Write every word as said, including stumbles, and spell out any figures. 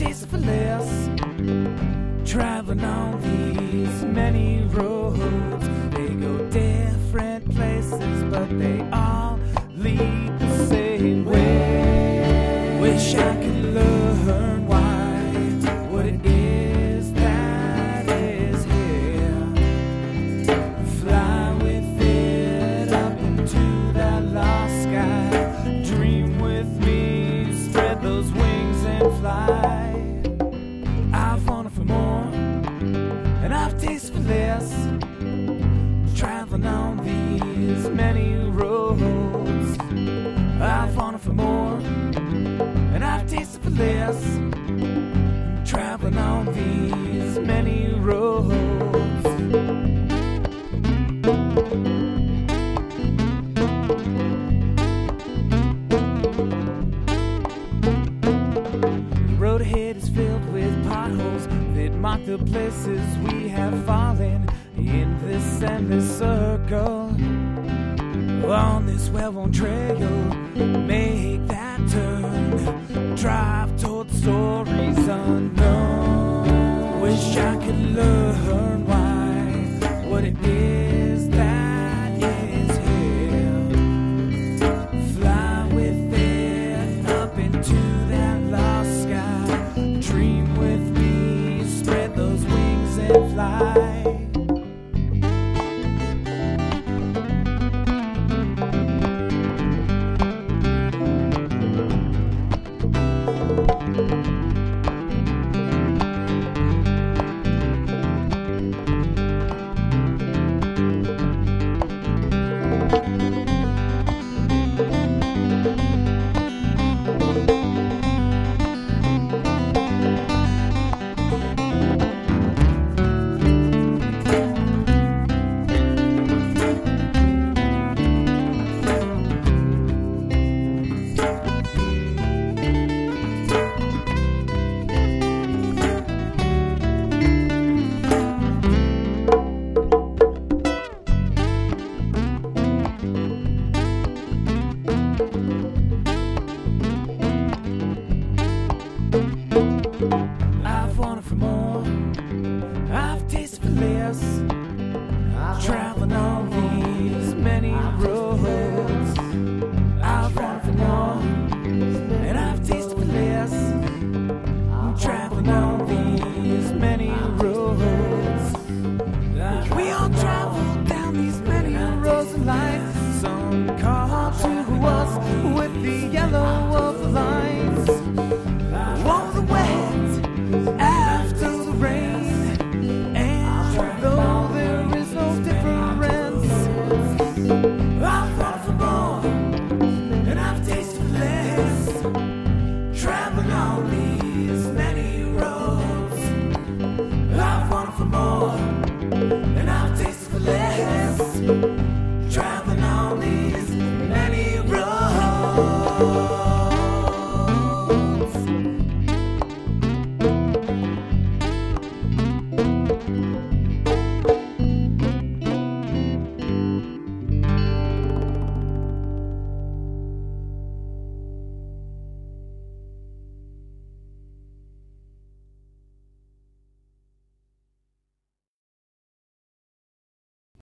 tasted for less. Traveling on these many roads, they go different places, but they all lead the same way. Wish I could learn why, what it is that is here. Fly with it up into that lost sky. Dream with me, spread those wings and fly. I've wanted for more, and I've tasted for less. Traveling on these many roads, I've wanted for more, and I've tasted for less. Traveling on these many roads. The road ahead is filled with potholes that mark the places we have fallen in this endless circle. On this well-worn trail, make that turn, drive toward stories unknown. Wish I could learn why, what it is that is here. Fly with it up into that lost sky. Dream with me, spread those wings and fly. I've wanted for more, I've tasted for less. Traveling on these many roads, I've wanted for more, and I've tasted for less. Traveling on these many roads, we all travel down these many roads of life. Some call to us with the yellow